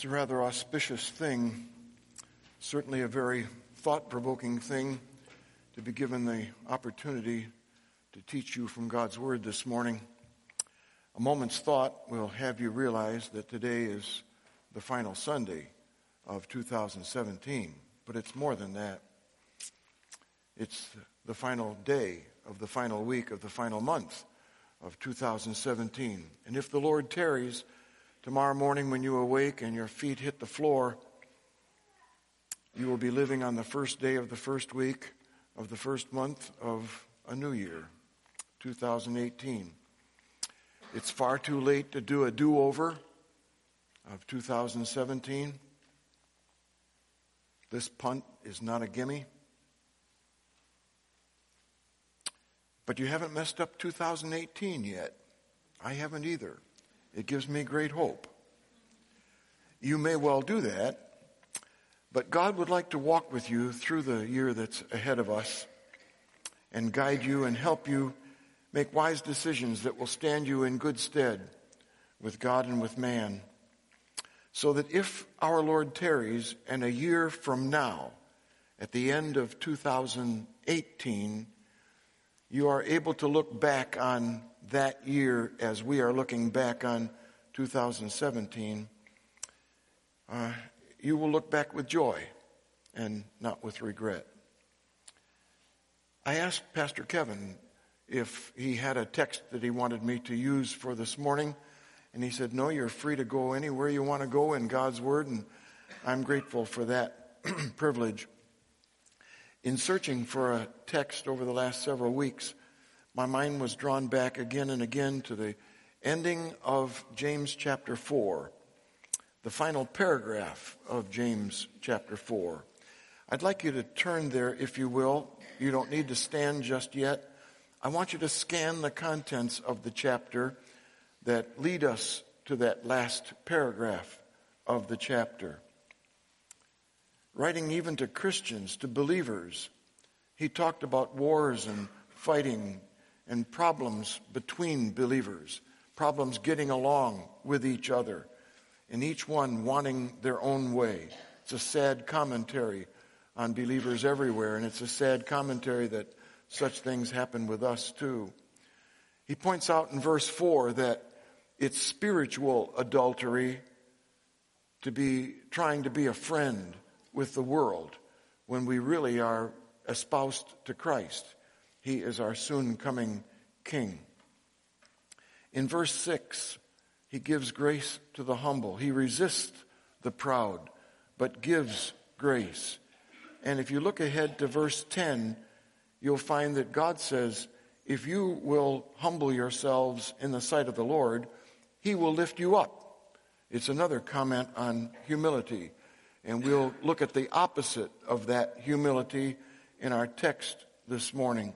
It's a rather auspicious thing, certainly a very thought-provoking thing, to be given the opportunity to teach you from God's Word this morning. A moment's thought will have you realize that today is the final Sunday of 2017, but it's more than that. It's the final day of the final week of the final month of 2017. And if the Lord tarries, tomorrow morning when you awake and your feet hit the floor, you will be living on the first day of the first week of the first month of a new year, 2018. It's far too late to do a do-over of 2017. This punt is not a gimme. But you haven't messed up 2018 yet. I haven't either. It gives me great hope. You may well do that, but God would like to walk with you through the year that's ahead of us and guide you and help you make wise decisions that will stand you in good stead with God and with man, so that if our Lord tarries and a year from now, at the end of 2018, you are able to look back on that year as we are looking back on 2017, you will look back with joy and not with regret. I asked Pastor Kevin if he had a text that he wanted me to use for this morning, and he said, no, you're free to go anywhere you want to go in God's Word, and I'm grateful for that privilege. In searching for a text over the last several weeks, my mind was drawn back again and again to the ending of James chapter 4, the final paragraph of James chapter 4. I'd like you to turn there, if you will. You don't need to stand just yet. I want you to scan the contents of the chapter that lead us to that last paragraph of the chapter. Writing even to Christians, to believers, he talked about wars and fighting and problems between believers, problems getting along with each other, and each one wanting their own way. It's a sad commentary on believers everywhere, and it's a sad commentary that such things happen with us too. He points out in verse 4 that it's spiritual adultery to be trying to be a friend with the world when we really are espoused to Christ. He is our soon coming King. In verse 6, he gives grace to the humble. He resists the proud, but gives grace. And if you look ahead to verse 10, you'll find that God says, if you will humble yourselves in the sight of the Lord, he will lift you up. It's another comment on humility. And we'll look at the opposite of that humility in our text this morning.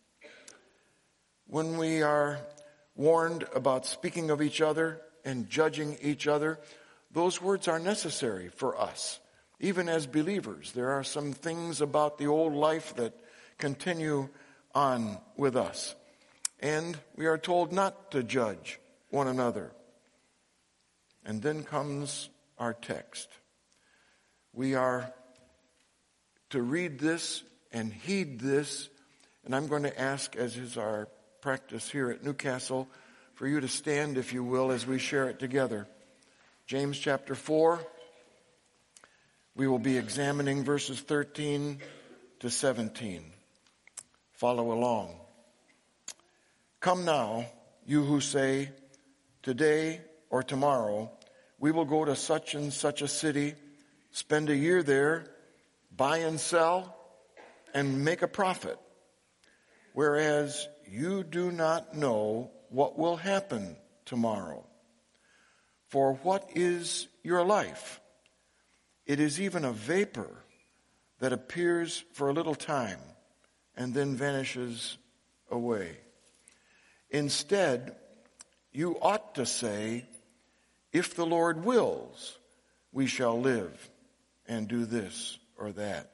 When we are warned about speaking of each other and judging each other, those words are necessary for us. Even as believers, there are some things about the old life that continue on with us. And we are told not to judge one another. And then comes our text. We are to read this and heed this, and I'm going to ask, as is our practice here at Newcastle, for you to stand, if you will, as we share it together. James chapter 4, we will be examining verses 13 to 17. Follow along. Come now, you who say, today or tomorrow, we will go to such and such a city, spend a year there, buy and sell, and make a profit. Whereas you do not know what will happen tomorrow. For what is your life? It is even a vapor that appears for a little time and then vanishes away. Instead, you ought to say, if the Lord wills, we shall live and do this or that.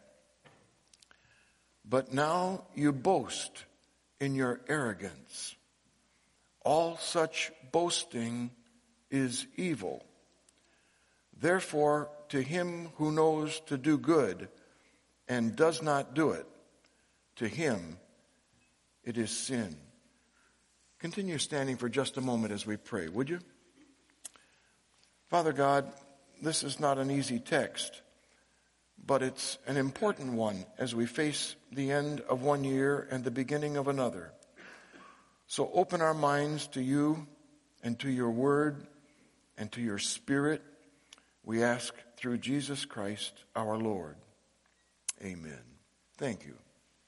But now you boast in your arrogance. All such boasting is evil. Therefore, to him who knows to do good and does not do it, to him it is sin. Continue standing for just a moment as we pray, would you? Father God, this is not an easy text, but it's an important one as we face the end of one year and the beginning of another. So open our minds to you and to your word and to your spirit, we ask through Jesus Christ our Lord. Amen. Thank you.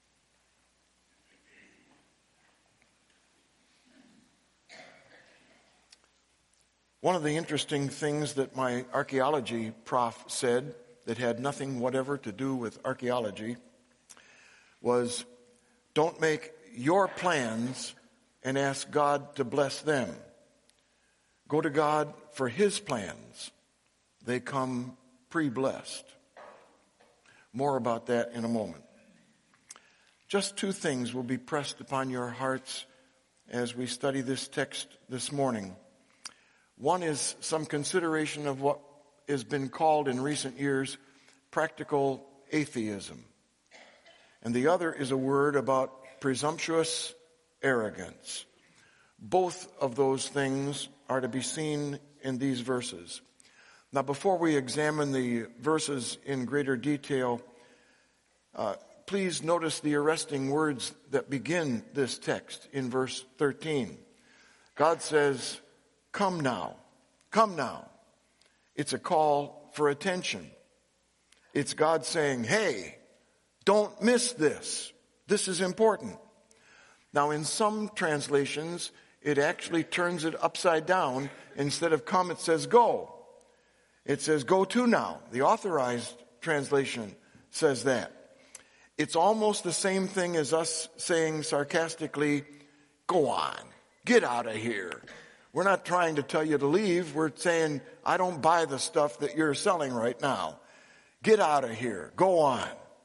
One of the interesting things that my archaeology prof said that had nothing whatever to do with archaeology was, don't make your plans and ask God to bless them. Go to God for his plans. They come pre-blessed. More about that in a moment. Just two things will be pressed upon your hearts as we study this text this morning. One is some consideration of what has been called in recent years practical atheism. And the other is a word about presumptuous arrogance. Both of those things are to be seen in these verses. Now, before we examine the verses in greater detail, please notice the arresting words that begin this text in verse 13. God says, "Come now, come now." It's a call for attention. It's God saying, hey, don't miss this. This is important. Now, in some translations, it actually turns it upside down. Instead of come, it says go. It says go to now. The Authorized Translation says that. It's almost the same thing as us saying sarcastically, go on, get out of here. We're not trying to tell you to leave. We're saying, I don't buy the stuff that you're selling right now. Get out of here. Go on.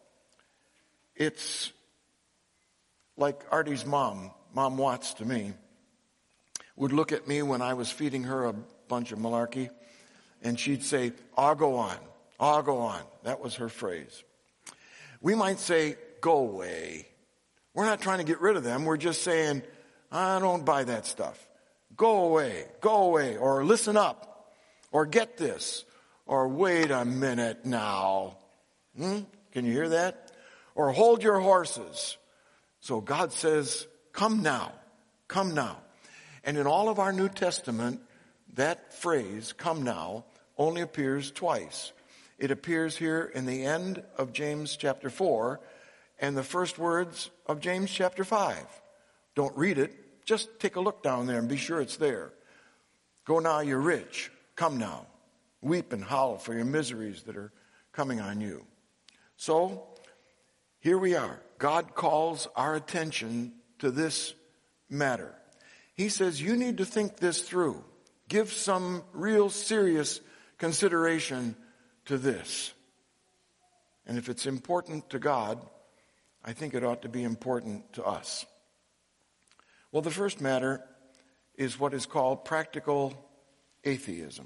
It's like Artie's mom, Mom Watts to me, would look at me when I was feeding her a bunch of malarkey, and she'd say, I'll go on. I'll go on. That was her phrase. We might say, go away. We're not trying to get rid of them. We're just saying, I don't buy that stuff. Go away, or listen up, or get this, or wait a minute now. Can you hear that? Or hold your horses. So God says, come now, come now. And in all of our New Testament, that phrase, come now, only appears twice. It appears here in the end of James chapter 4 and the first words of James chapter 5. Don't read it. Just take a look down there and be sure it's there. Go now, you're rich. Come now. Weep and howl for your miseries that are coming on you. So, here we are. God calls our attention to this matter. He says, you need to think this through. Give some real serious consideration to this. And if it's important to God, I think it ought to be important to us. Well, the first matter is what is called practical atheism.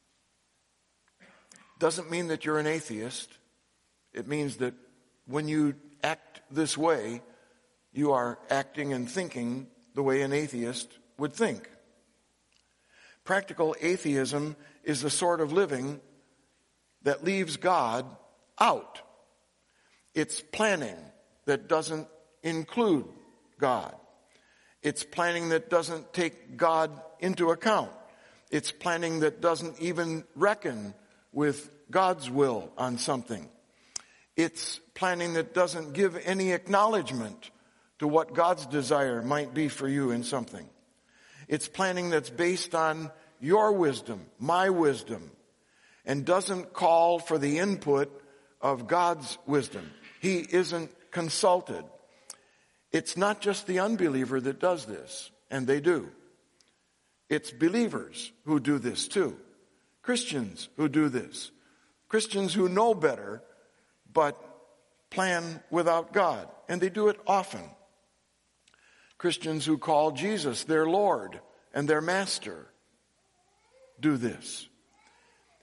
Doesn't mean that you're an atheist. It means that when you act this way, you are acting and thinking the way an atheist would think. Practical atheism is the sort of living that leaves God out. It's planning that doesn't include God. It's planning that doesn't take God into account. It's planning that doesn't even reckon with God's will on something. It's planning that doesn't give any acknowledgement to what God's desire might be for you in something. It's planning that's based on your wisdom, my wisdom, and doesn't call for the input of God's wisdom. He isn't consulted. It's not just the unbeliever that does this, and they do. It's believers who do this too. Christians who do this. Christians who know better, but plan without God, and they do it often. Christians who call Jesus their Lord and their Master do this.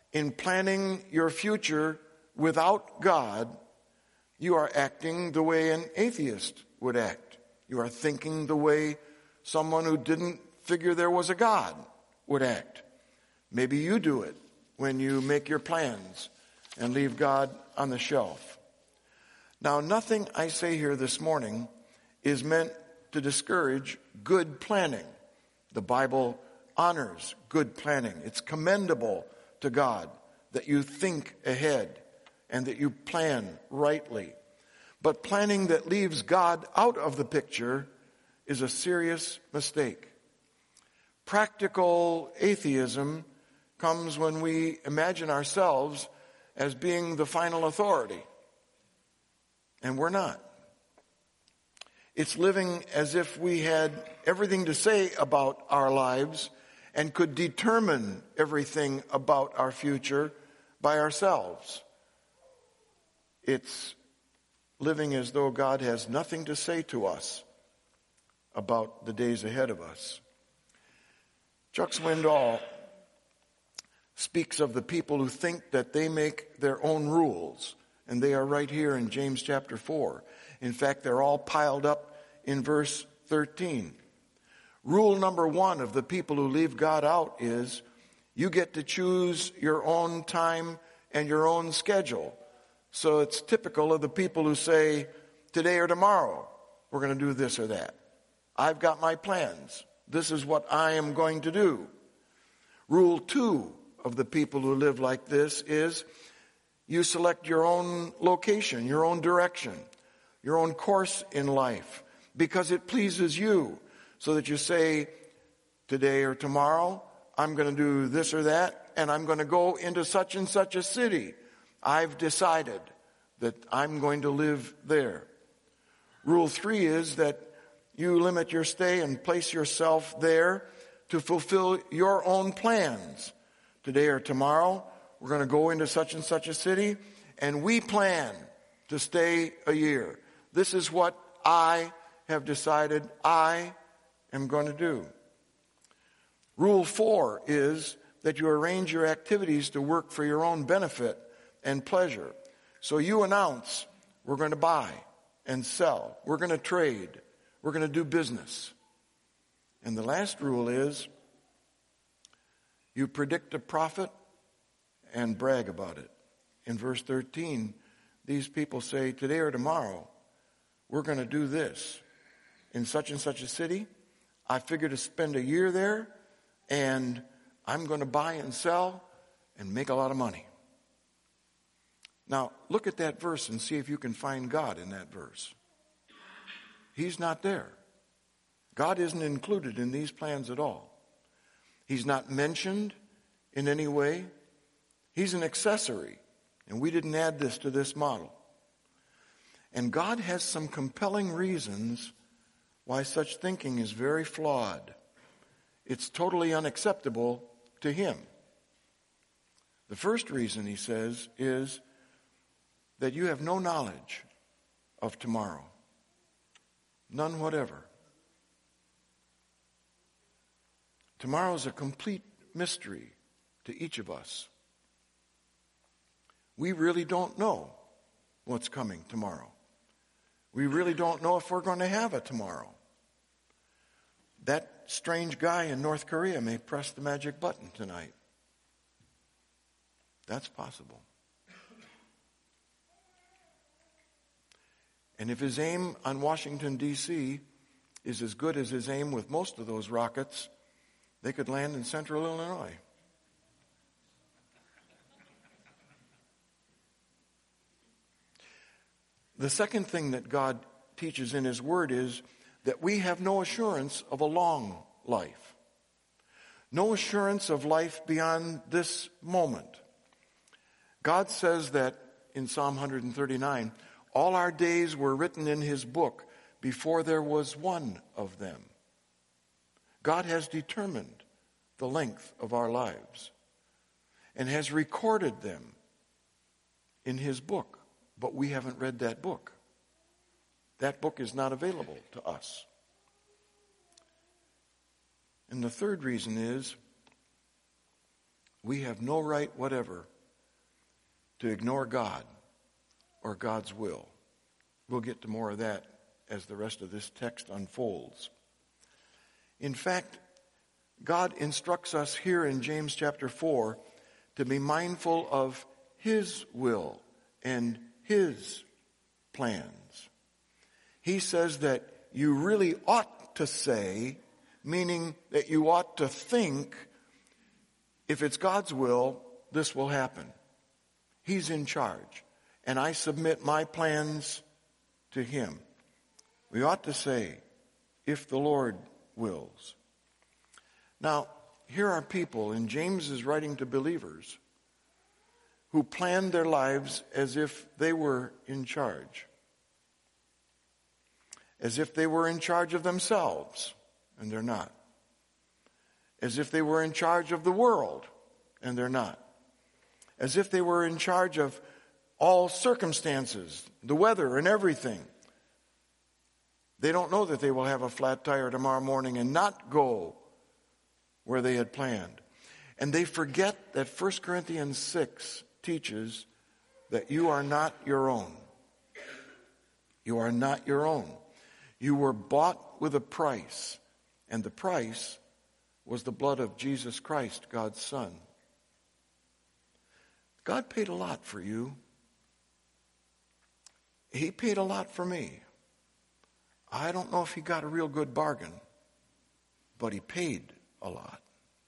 in planning your future without God, you are acting the way an atheist would act. You are thinking the way someone who didn't figure there was a God would act. Maybe you do it when you make your plans and leave God on the shelf. Now, nothing I say here this morning is meant to discourage good planning. The Bible honors good planning. It's commendable to God that you think ahead and that you plan rightly. But planning that leaves God out of the picture is a serious mistake. Practical atheism comes when we imagine ourselves as being the final authority. And we're not. It's living as if we had everything to say about our lives and could determine everything about our future by ourselves. It's living as though God has nothing to say to us about the days ahead of us. Chuck Swindoll speaks of the people who think that they make their own rules, and they are right here in James chapter 4. In fact, they're all piled up in verse 13. Rule number 1 of the people who leave God out is you get to choose your own time and your own schedule. So it's typical of the people who say, today or tomorrow, we're going to do this or that. I've got my plans. This is what I am going to do. Rule 2 of the people who live like this is you select your own location, your own direction, your own course in life because it pleases you. So that you say, today or tomorrow, I'm going to do this or that, and I'm going to go into such and such a city. I've decided that I'm going to live there. Rule 3 is that you limit your stay and place yourself there to fulfill your own plans. Today or tomorrow, we're going to go into such and such a city, and we plan to stay a year. This is what I have decided I am going to do. Rule 4 is that you arrange your activities to work for your own benefit and pleasure. So you announce, we're going to buy and sell. We're going to trade. We're going to do business. And the last rule is you predict a profit and brag about it. In verse 13, these people say, today or tomorrow, we're going to do this in such and such a city. I figure to spend a year there, and I'm going to buy and sell and make a lot of money. Now, look at that verse and see if you can find God in that verse. He's not there. God isn't included in these plans at all. He's not mentioned in any way. He's an accessory, and we didn't add this to this model. And God has some compelling reasons why such thinking is very flawed. It's totally unacceptable to Him. The first reason, he says, is that you have no knowledge of tomorrow. None whatever. Tomorrow is a complete mystery to each of us. We really don't know what's coming tomorrow. We really don't know if we're going to have a tomorrow. That strange guy in North Korea may press the magic button tonight. That's possible. And if his aim on Washington, D.C. is as good as his aim with most of those rockets, they could land in central Illinois. The second thing that God teaches in His Word is that we have no assurance of a long life. No assurance of life beyond this moment. God says that in Psalm 139, all our days were written in His book before there was one of them. God has determined the length of our lives and has recorded them in His book. But we haven't read that book. That book is not available to us. And the third reason is We have no right whatever to ignore God or God's will. We'll get to more of that as the rest of this text unfolds. In fact, God instructs us here in James chapter 4 to be mindful of His will and His plans. He says that you really ought to say, meaning that you ought to think, if it's God's will, this will happen. He's in charge, and I submit my plans to Him. We ought to say, if the Lord wills. Now, here are people, and James is writing to believers, who planned their lives as if they were in charge. As if they were in charge of themselves, and they're not. As if they were in charge of the world, and they're not. As if they were in charge of all circumstances, the weather and everything. They don't know that they will have a flat tire tomorrow morning and not go where they had planned. And they forget that 1 Corinthians 6 teaches that you are not your own. You are not your own. You were bought with a price, and the price was the blood of Jesus Christ, God's Son. God paid a lot for you. He paid a lot for me. I don't know if He got a real good bargain, but He paid a lot.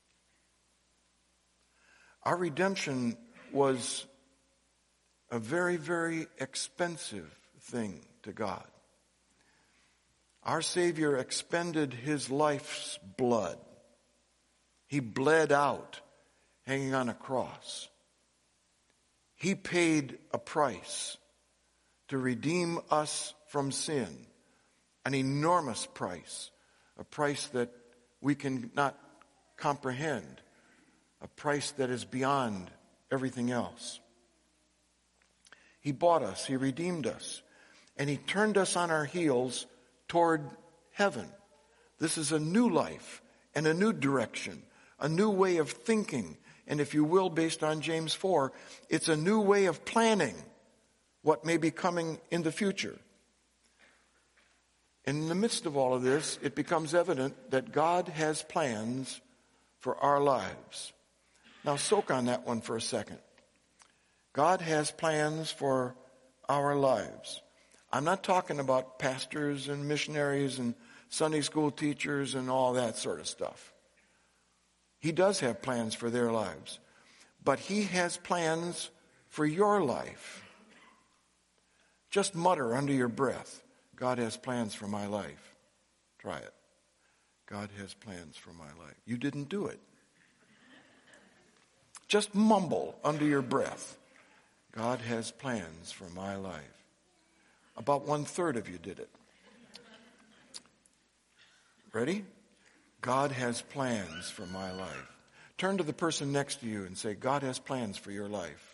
Our redemption was a very, very expensive thing to God. Our Savior expended His life's blood. He bled out hanging on a cross. He paid a price to redeem us from sin, an enormous price, a price that we cannot comprehend, a price that is beyond everything else. He bought us, He redeemed us, and He turned us on our heels toward heaven. This is a new life and a new direction, a new way of thinking, and if you will, based on James 4, it's a new way of planning what may be coming in the future. And in the midst of all of this, it becomes evident that God has plans for our lives. Now soak on that one for a second. God has plans for our lives. I'm not talking about pastors and missionaries and Sunday school teachers and all that sort of stuff. He does have plans for their lives. But He has plans for your life. Just mutter under your breath, God has plans for my life. Try it. God has plans for my life. You didn't do it. Just mumble under your breath, God has plans for my life. About 1/3 of you did it. Ready? God has plans for my life. Turn to the person next to you and say, God has plans for your life.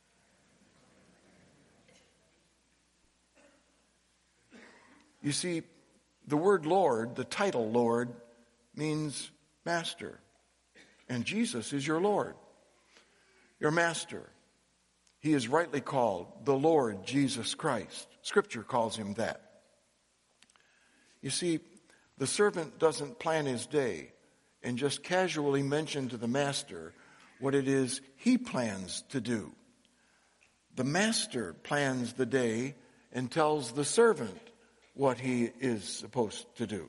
You see, the word Lord, the title Lord, means master. And Jesus is your Lord, your master. He is rightly called the Lord Jesus Christ. Scripture calls Him that. You see, the servant doesn't plan his day and just casually mention to the master what it is he plans to do. The master plans the day and tells the servant what he is supposed to do.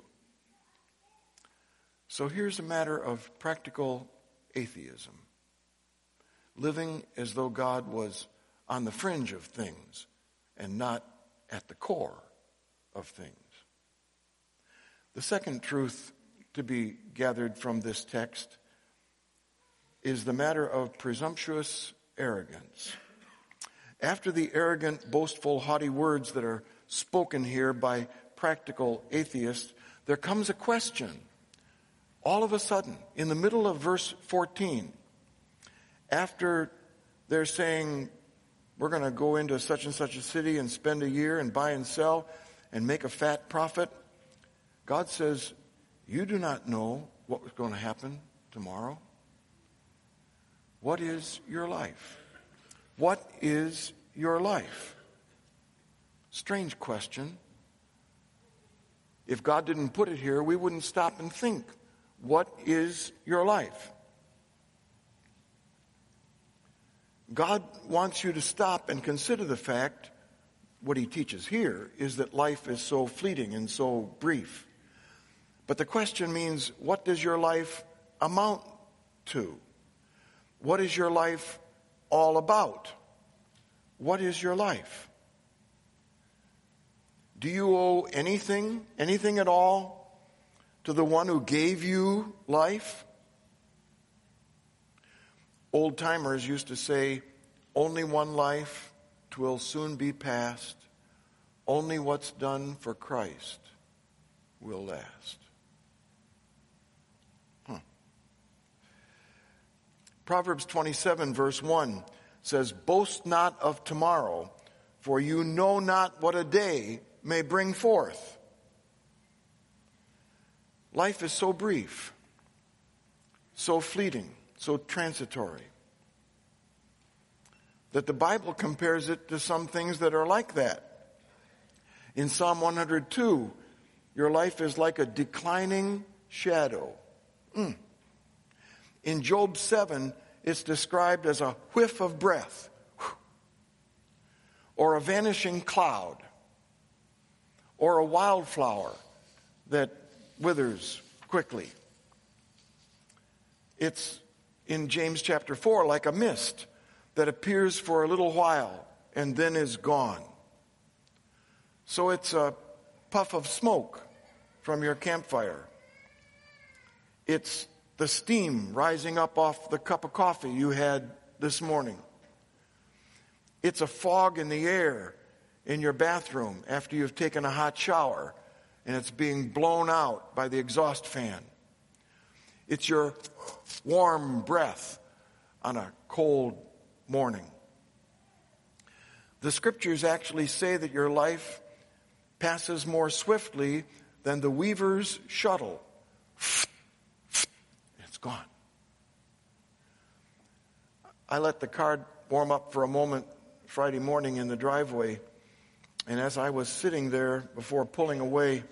So here's a matter of practical atheism. Living as though God was on the fringe of things and not at the core of things. The second truth to be gathered from this text is the matter of presumptuous arrogance. After the arrogant, boastful, haughty words that are spoken here by practical atheists, there comes a question. All of a sudden, in the middle of verse 14, after they're saying, we're going to go into such and such a city and spend a year and buy and sell and make a fat profit, God says, you do not know what was going to happen tomorrow. What is your life? What is your life? Strange question. If God didn't put it here, we wouldn't stop and think, what is your life? God wants you to stop and consider the fact, what he teaches here is that life is so fleeting and so brief. But the question means, what does your life amount to? What is your life all about? What is your life? Do you owe anything at all, to the one who gave you life? Old timers used to say, only one life, 'twill soon be past. Only what's done for Christ will last. Proverbs 27 verse 1 says, boast not of tomorrow, for you know not what a day may bring forth. Life is so brief, so fleeting, so transitory, that the Bible compares it to some things that are like that. In Psalm 102, your life is like a declining shadow. In Job 7, it's described as a whiff of breath, or a vanishing cloud, or a wildflower that withers quickly. It's in James chapter 4 like a mist that appears for a little while and then is gone. So it's a puff of smoke from your campfire. It's the steam rising up off the cup of coffee you had this morning. It's a fog in the air in your bathroom after you've taken a hot shower and it's being blown out by the exhaust fan. It's your warm breath on a cold morning. The scriptures actually say that your life passes more swiftly than the weaver's shuttle. It's gone. I let the car warm up for a moment Friday morning in the driveway, and as I was sitting there before pulling away,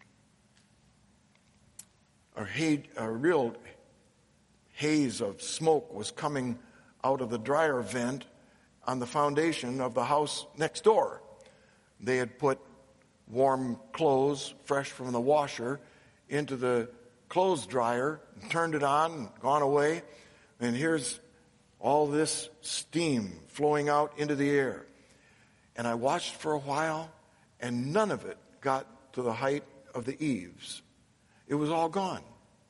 a real haze of smoke was coming out of the dryer vent on the foundation of the house next door. They had put warm clothes, fresh from the washer, into the clothes dryer, and turned it on, and gone away, and here's all this steam flowing out into the air. And I watched for a while, and none of it got to the height of the eaves. It was all gone.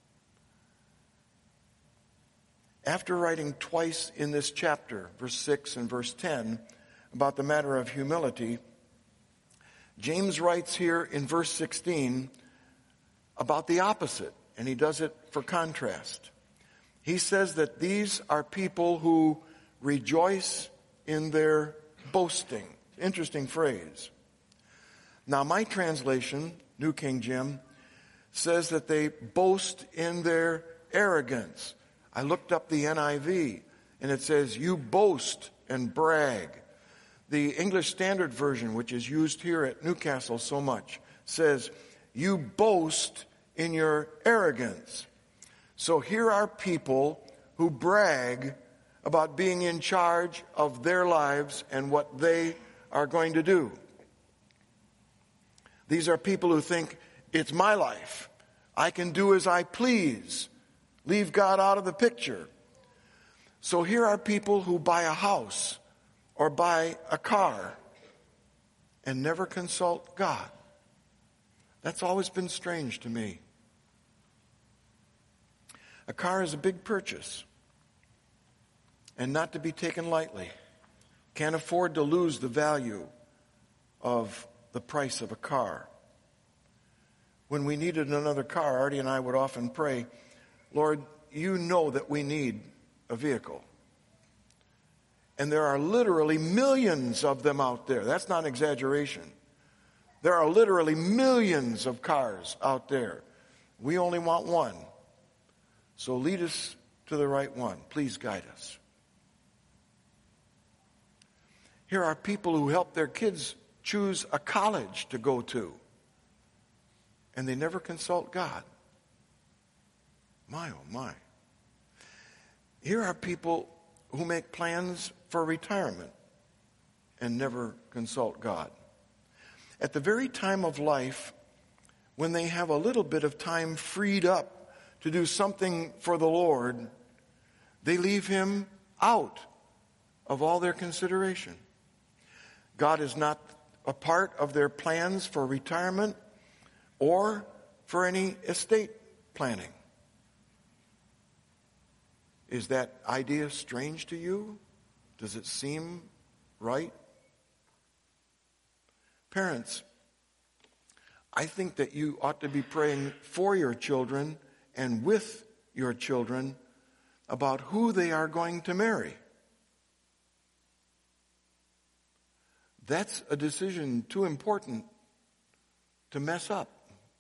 After writing twice in this chapter, verse 6 and verse 10, about the matter of humility, James writes here in verse 16 about the opposite, and he does it for contrast. He says that these are people who rejoice in their boasting. Interesting phrase. Now, my translation, New King James, says that they boast in their arrogance. I looked up the NIV, and it says, you boast and brag. The English Standard Version, which is used here at Newcastle so much, says, you boast in your arrogance. So here are people who brag about being in charge of their lives and what they are going to do. These are people who think, it's my life. I can do as I please. Leave God out of the picture. So here are people who buy a house or buy a car and never consult God. That's always been strange to me. A car is a big purchase and not to be taken lightly. Can't afford to lose the value of the price of a car. When we needed another car, Artie and I would often pray, Lord, you know that we need a vehicle. And there are literally millions of them out there. That's not an exaggeration. There are literally millions of cars out there. We only want one. So lead us to the right one. Please guide us. Here are people who help their kids choose a college to go to, and they never consult God. My, oh my. Here are people who make plans for retirement and never consult God. At the very time of life when they have a little bit of time freed up to do something for the Lord, they leave Him out of all their consideration. God is not a part of their plans for retirement or for any estate planning. Is that idea strange to you? Does it seem right? Parents, I think that you ought to be praying for your children and with your children about who they are going to marry. That's a decision too important to mess up.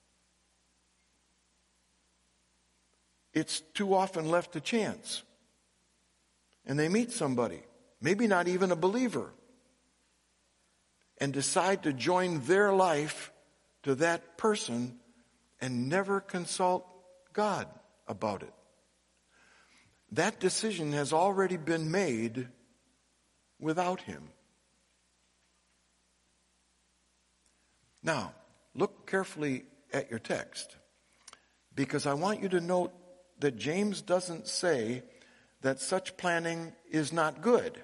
It's too often left to chance. And they meet somebody, maybe not even a believer, and decide to join their life to that person and never consult God about it. That decision has already been made without Him. Now, look carefully at your text, because I want you to note that James doesn't say that such planning is not good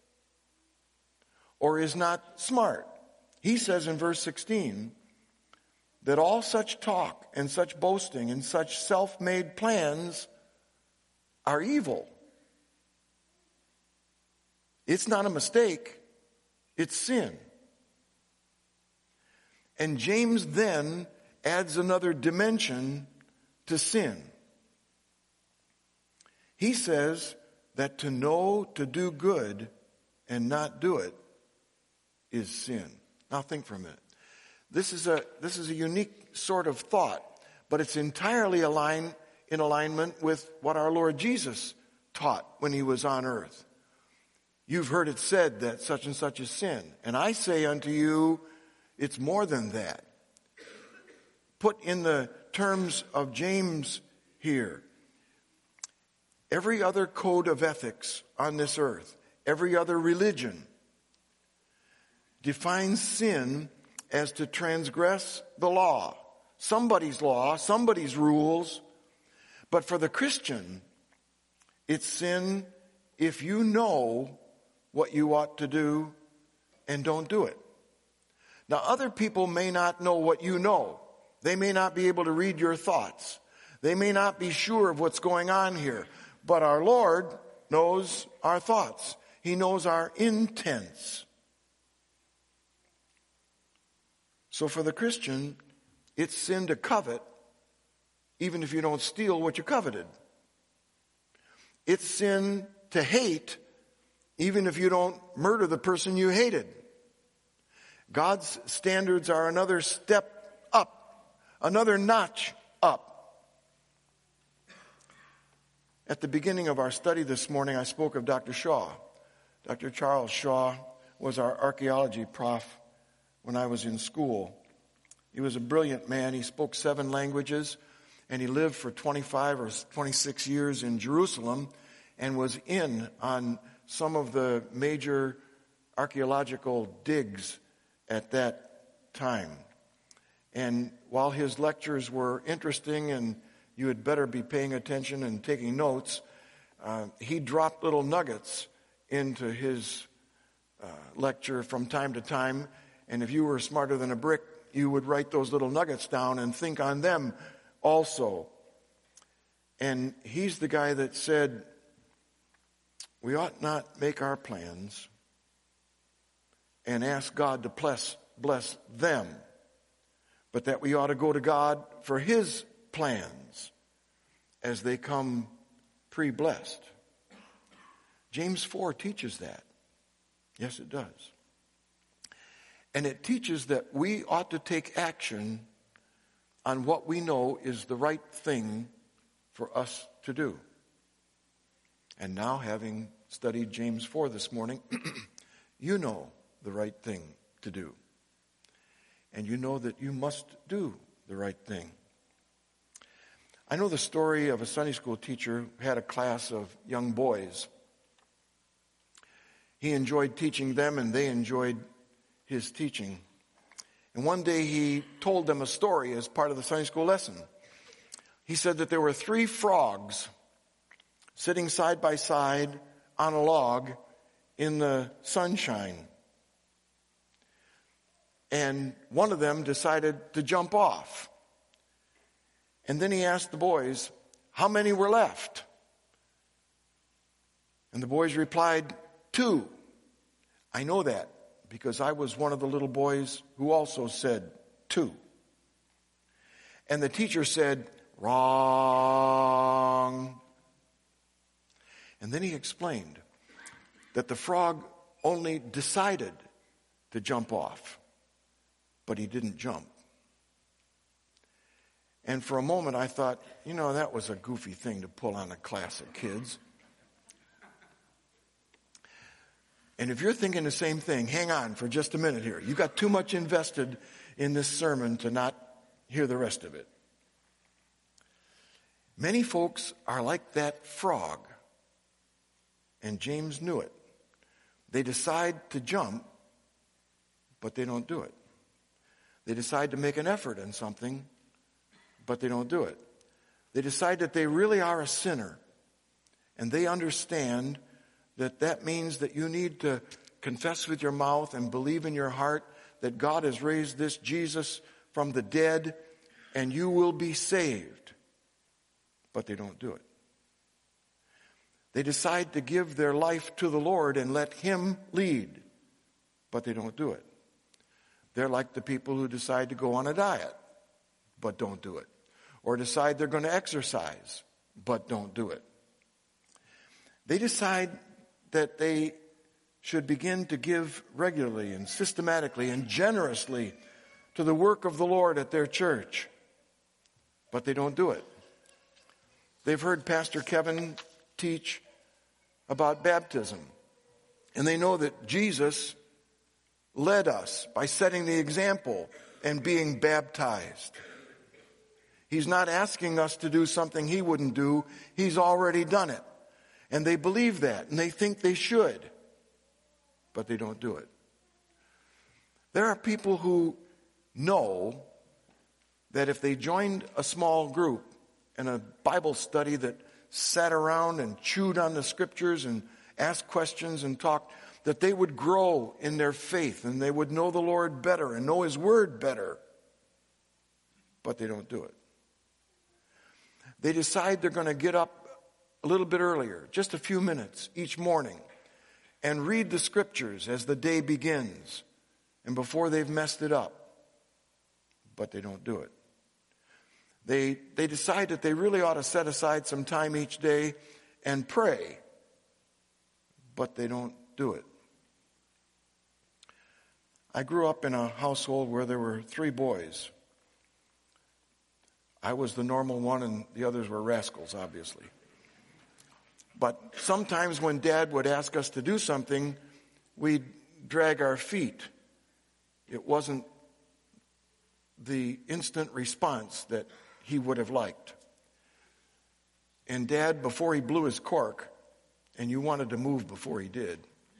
or is not smart. He says in verse 16 that all such talk and such boasting and such self-made plans are evil. It's not a mistake, it's sin. And James then adds another dimension to sin. He says that to know to do good and not do it is sin. Now think for a minute. This is a unique sort of thought, but it's entirely in alignment with what our Lord Jesus taught when He was on earth. You've heard it said that such and such is sin. And I say unto you, it's more than that. Put in the terms of James here, every other code of ethics on this earth, every other religion, defines sin as to transgress the law. Somebody's rules. But for the Christian, it's sin if you know what you ought to do and don't do it. Now, other people may not know what you know. They may not be able to read your thoughts. They may not be sure of what's going on here. But our Lord knows our thoughts. He knows our intents. So for the Christian, it's sin to covet, even if you don't steal what you coveted. It's sin to hate, even if you don't murder the person you hated. God's standards are another step up, another notch up. At the beginning of our study this morning, I spoke of Dr. Shaw. Dr. Charles Shaw was our archaeology prof when I was in school. He was a brilliant man. He spoke 7 languages, and he lived for 25 or 26 years in Jerusalem and was in on some of the major archaeological digs at that time. And while his lectures were interesting and you had better be paying attention and taking notes, he dropped little nuggets into his lecture from time to time. And if you were smarter than a brick, you would write those little nuggets down and think on them also. And he's the guy that said, we ought not make our plans and ask God to bless them, but that we ought to go to God for His plans as they come pre-blessed. James 4 teaches that. Yes, it does. And it teaches that we ought to take action on what we know is the right thing for us to do. And now, having studied James 4 this morning, you know the right thing to do. And you know that you must do the right thing. I know the story of a Sunday school teacher who had a class of young boys. He enjoyed teaching them, and they enjoyed his teaching. And one day he told them a story as part of the Sunday school lesson. He said that there were 3 frogs sitting side by side on a log in the sunshine. And one of them decided to jump off. And then he asked the boys, how many were left? And the boys replied, 2. I know that because I was one of the little boys who also said 2. And the teacher said, wrong. And then he explained that the frog only decided to jump off, but he didn't jump. And for a moment I thought, that was a goofy thing to pull on a class of kids. And if you're thinking the same thing, hang on for just a minute here. You got too much invested in this sermon to not hear the rest of it. Many folks are like that frog, and James knew it. They decide to jump, but they don't do it. They decide to make an effort in something, but they don't do it. They decide that they really are a sinner, and they understand that means that you need to confess with your mouth and believe in your heart that God has raised this Jesus from the dead, and you will be saved. But they don't do it. They decide to give their life to the Lord and let Him lead, but they don't do it. They're like the people who decide to go on a diet, but don't do it. Or decide they're going to exercise, but don't do it. They decide that they should begin to give regularly and systematically and generously to the work of the Lord at their church, but they don't do it. They've heard Pastor Kevin teach about baptism, and they know that Jesus led us by setting the example and being baptized. He's not asking us to do something He wouldn't do. He's already done it. And they believe that, and they think they should, but they don't do it. There are people who know that if they joined a small group in a Bible study that sat around and chewed on the scriptures and asked questions and talked, that they would grow in their faith and they would know the Lord better and know His Word better, but they don't do it. They decide they're going to get up a little bit earlier, just a few minutes each morning, and read the scriptures as the day begins and before they've messed it up. But they don't do it. They decide that they really ought to set aside some time each day and pray, but they don't do it. I grew up in a household where there were 3 boys. I was the normal one and the others were rascals, obviously. But sometimes when Dad would ask us to do something, we'd drag our feet. It wasn't the instant response that he would have liked. And Dad, before he blew his cork, and you wanted to move before he did,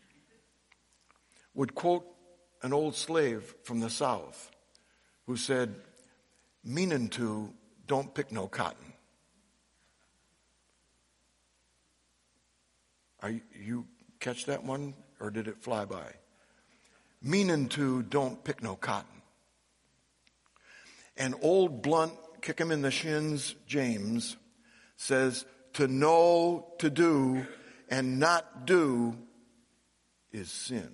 would quote an old slave from the South who said, "Meanin' to, don't pick no cotton." You catch that one, or did it fly by? Meanin' to, don't pick no cotton. And old blunt, kick him in the shins, James, says, to know to do and not do is sin.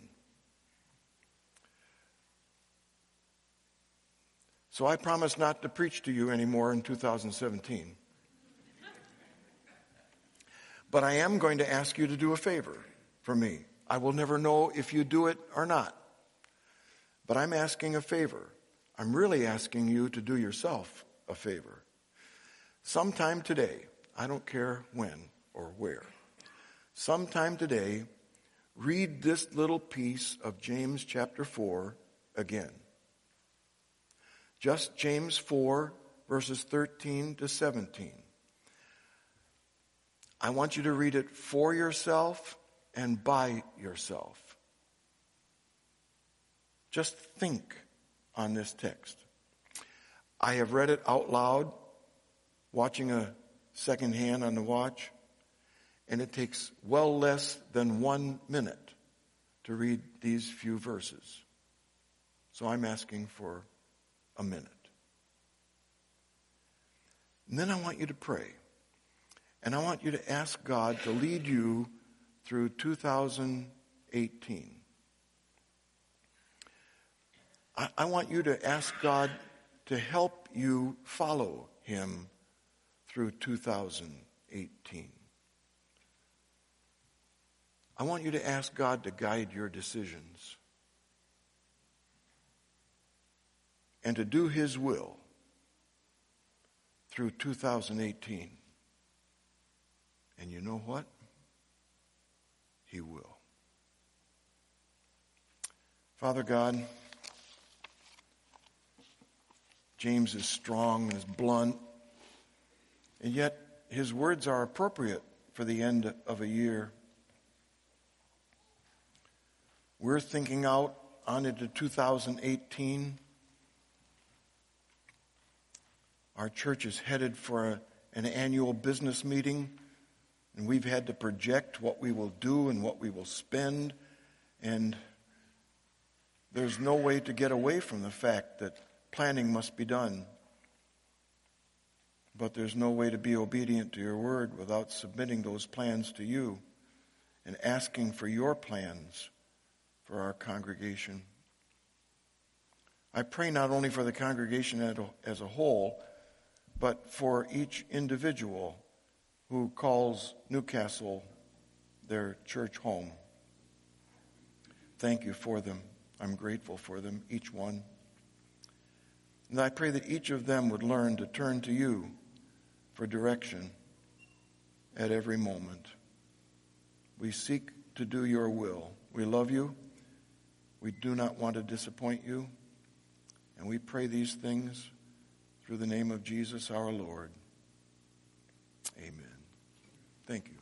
So I promise not to preach to you anymore in 2017. But I am going to ask you to do a favor for me. I will never know if you do it or not. But I'm asking a favor. I'm really asking you to do yourself a favor. Sometime today, I don't care when or where, sometime today, read this little piece of James chapter 4 again. Just James 4, verses 13 to 17. I want you to read it for yourself and by yourself. Just think on this text. I have read it out loud, watching a second hand on the watch, and it takes well less than 1 minute to read these few verses. So I'm asking for a minute. And then I want you to pray. And I want you to ask God to lead you through 2018. I want you to ask God to help you follow Him through 2018. I want you to ask God to guide your decisions and to do His will through 2018. And you know what? He will. Father God, James is strong and is blunt, and yet his words are appropriate for the end of a year. We're thinking out on into 2018. Our church is headed for an annual business meeting, and we've had to project what we will do and what we will spend, and there's no way to get away from the fact that planning must be done. But there's no way to be obedient to your word without submitting those plans to you and asking for your plans for our congregation. I pray not only for the congregation as a whole, but for each individual who calls Newcastle their church home. Thank you for them. I'm grateful for them, each one. And I pray that each of them would learn to turn to you for direction at every moment. We seek to do your will. We love you. We do not want to disappoint you. And we pray these things through the name of Jesus our Lord. Amen. Thank you.